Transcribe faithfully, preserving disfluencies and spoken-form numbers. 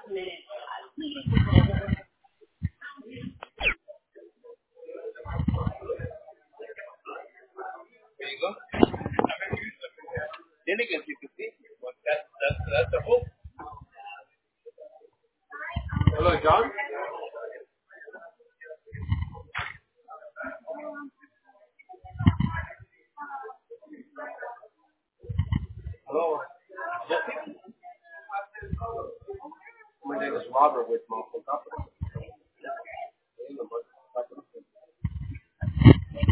There you go. Then again, you can see what that's that's that's the hope. Hello, John. Hello. Jesse. My name is Robert with Multiple Company.